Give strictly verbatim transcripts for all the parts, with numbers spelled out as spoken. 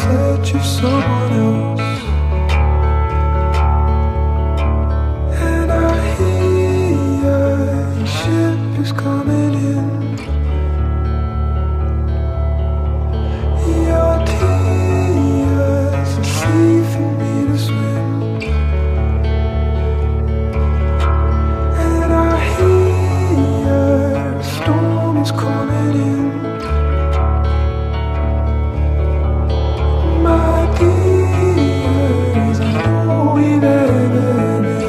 search of someone else. And I hear a ship is coming in. Your tears are sea for me to swim. And I hear a storm is coming in. My dears, I know we've ever been.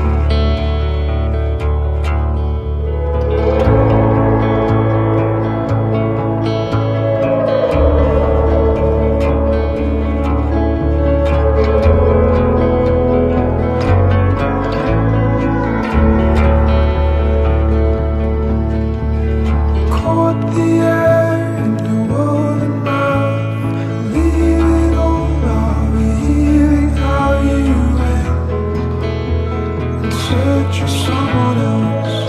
Caught the air in your wooden mouth, leaving all of hearing how you went in search of someone else.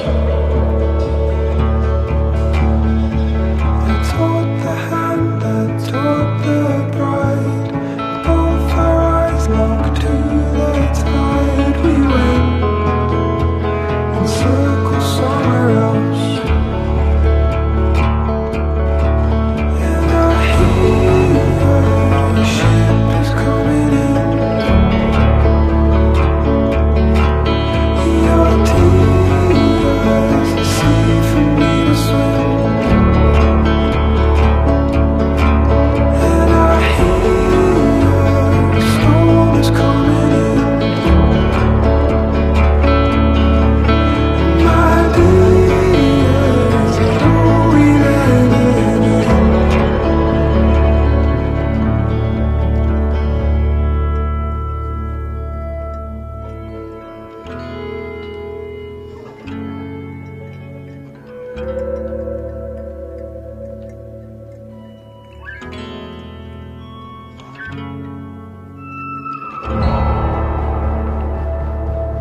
I taught the hand that taught the bride, both our eyes locked to the tide. We went in circles somewhere else. And I hear a ship is coming in. Your tears are sea for me to swim. And I hear a storm is coming in. My dears, I know we've ever been.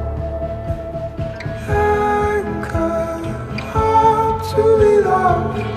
Anchor, hard to be loved.